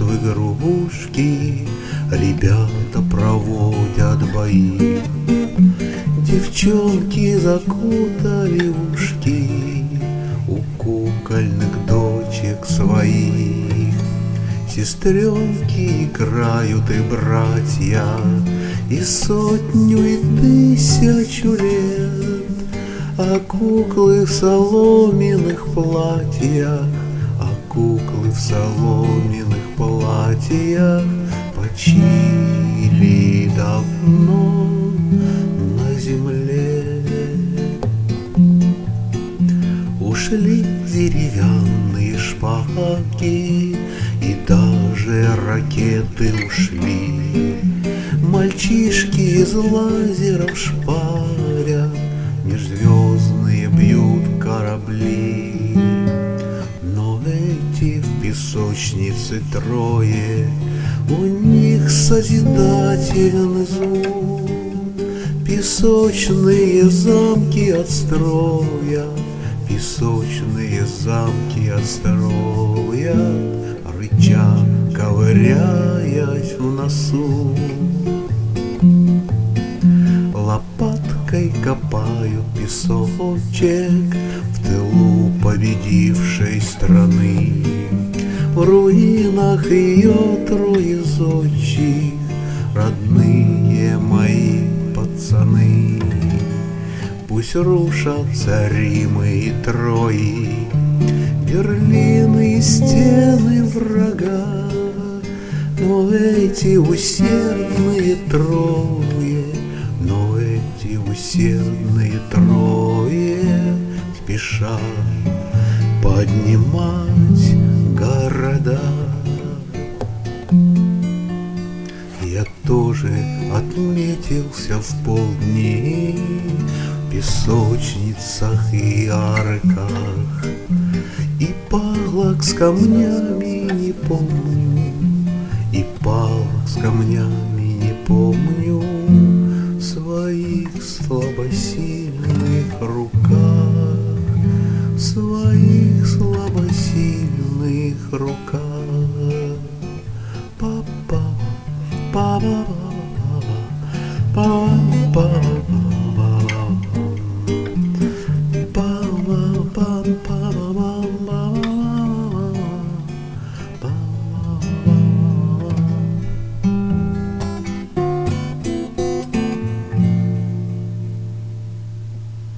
в игрушки, ребята проводят бои. Девчонки закутали ушки у кукольных дочек своих. Сестренки играют и братья, и сотню, и тысячу лет, а куклы в соломенных платьях, а куклы в соломенных платьях почили давно на земле. Ушли деревянные шпаги, и даже ракеты ушли. Мальчишки из лазеров шпарят, межзвездные бьют корабли. Но эти в песочнице трое, у них созидательный звук. Песочные замки отстроят, песочные замки отстроят, рыча, ковыряясь в носу. Лопаткой копают песочек в тылу победившей страны. В руинах ее трое зодчих, родные мои пацаны. Пусть рушатся Римы и Трои, Берлины и стены врага, но эти усердные трое, но эти усердные трое спешат поднимать города. Я тоже отметился в полдни в песочницах и арках, и палок с камнями не помню, и палок с камнями не помню в своих слабосильных руках, в своих слабосильных руках.